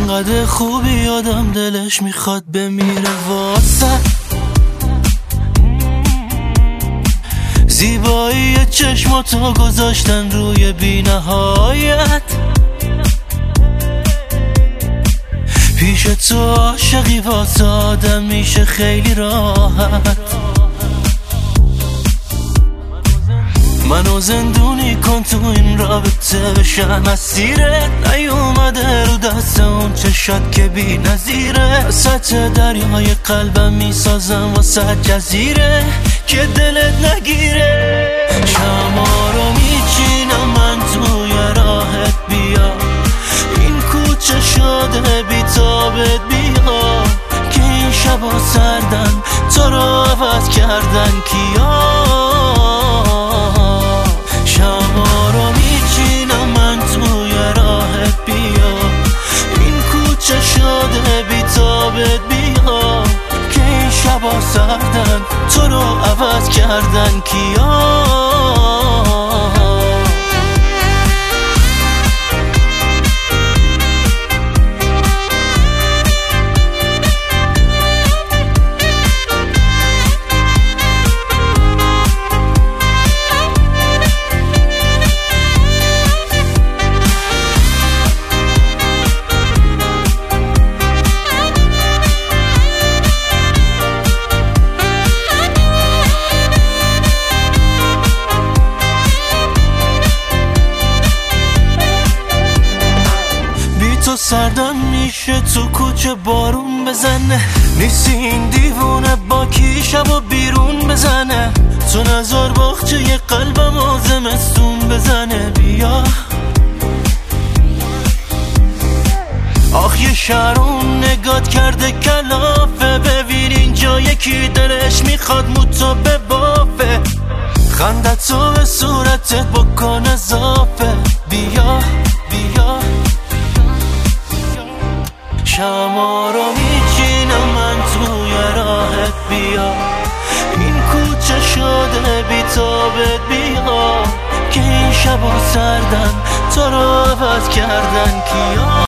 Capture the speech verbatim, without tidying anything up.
انقدر خوبی آدم دلش میخواد بمیره واسه زیبایی چشماتو گذاشتن روی بی نهایت. پیش تو عاشقی واسه آدم میشه خیلی راحت. منو زندونی کن تو این رابطه بشم اسیرت. نیومده رو دست اون چشات که بی نظیره. سطح دریای قلبم میسازم واسه جزیره که دلت نگیره. شما رو میچینم من توی راهت بیا. این کوچه شده بی تابت بیا که این شبا سردن تو رو عوض کردن کیا. شما رو میچینم من توی راهت بیا. این کوچه شده بی تابت بیا که این شبا سردن تو رو عوض کردن کیا. تو سردم میشه تو کوچه بارون بزنه. نیستی این دیوونه با کی شبا بیرون بزنه. تو نظر باخچه یه قلبم و زمستون بزنه. بیا آخ یه شهرون نگات کرده کلافه. ببین اینجا یکی دلش میخواد موتو ببافه. خندت تو به صورتت بکن اضافه. بیا بیا شما رو میچینم من توی راهت بیا. این کوچه شده بی تابت بیا که این شبا سردن تو رو عوض کردن کیا.